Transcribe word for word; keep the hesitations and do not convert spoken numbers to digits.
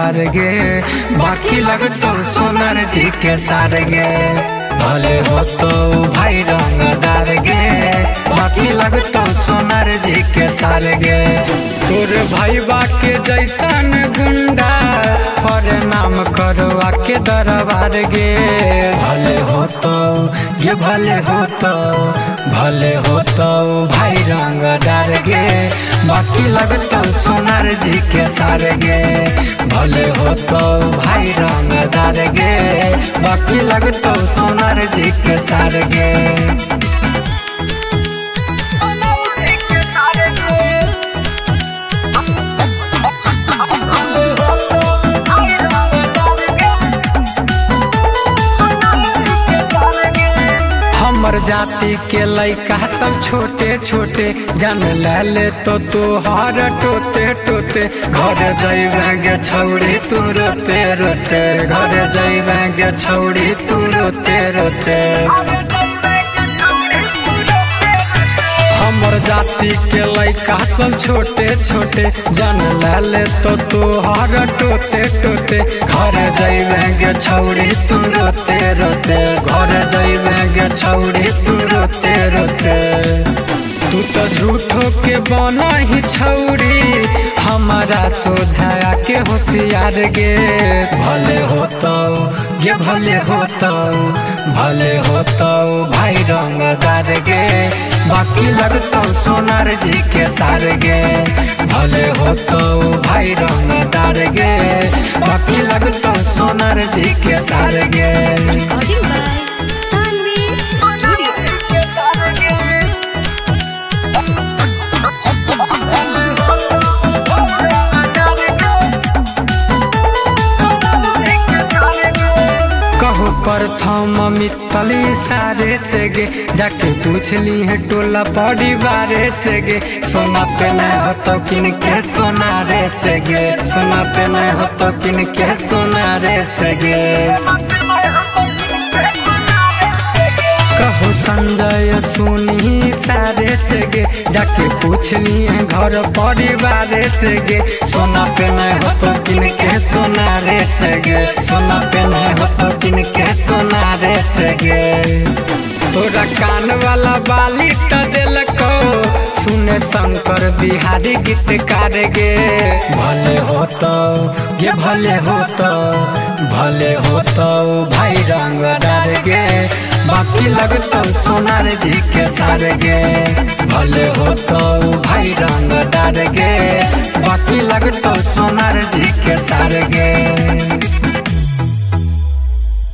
दार गे, बाकी लगतो सोनार जी के सार गे। भले हो तो भाई रंगदार गे, बाकी लगतो सोनार जी के सार गे। तोर भाई बाके जैसन गुंडा पर नाम करवा के दरबार गे। भले हो तो ये भले हो तो भले हो तो भाई रंगदार गे, बाकी लगतो सोनार जी के सार गे। भले हो तो भाई रंगदार गे, बाकी लगतो सोनार जी के सार गे। हमर जाति के लइका सब छोटे छोटे जान ले तो तोहर टोते टोते। घर जइबे छौड़ी तू रोते रोते, घर जइबे छौड़ी तू रोते रोते। हमर जाति के लइका सब छोटे छोटे जान ले तो तोहर टोते टोते। घर जइबे छौड़ी तू रोते रोते, घर जइबे छौड़ी तू रोते रोते। तू तो झूठो के बना ही छौड़ी, हमारा सोझा के होशियार गे। भले हो तो ये भले हो तो भले हो तो भाई रंगदार गे, बाकी लगतो सोनार जी के सार गे। भले हो तो भाई रंगदार गे, बाकी लगतो सोनार जी के सार गे। कहो प्रथम मितली सारे से गे, जाके पूछली है टोला परिवारे से गे। सोना पे नहीं हो तो किन के सोनारे से गे, सोना पे नहीं हो तो किन के सोनारे से गे। कहो संजय सुनी सारे से गे, जाके पूछली है घर परिवार से गे। सोना पे नहीं हो तो किन के सोनारे से गे, सोना पे नहीं हो तो किन के सोनारे से गे। तोरा कान वाला बाली त दिलको, सुने शंकर बिहारी गीतकार गे। भले हो तो ये भले हो तो भले हो तो भाई रंगदार गे, बाकी लगतो सोनार जी के सार गे। भले हो तो भाई रंगदार गे, बाकी लगतो सोनार जी के सार गे।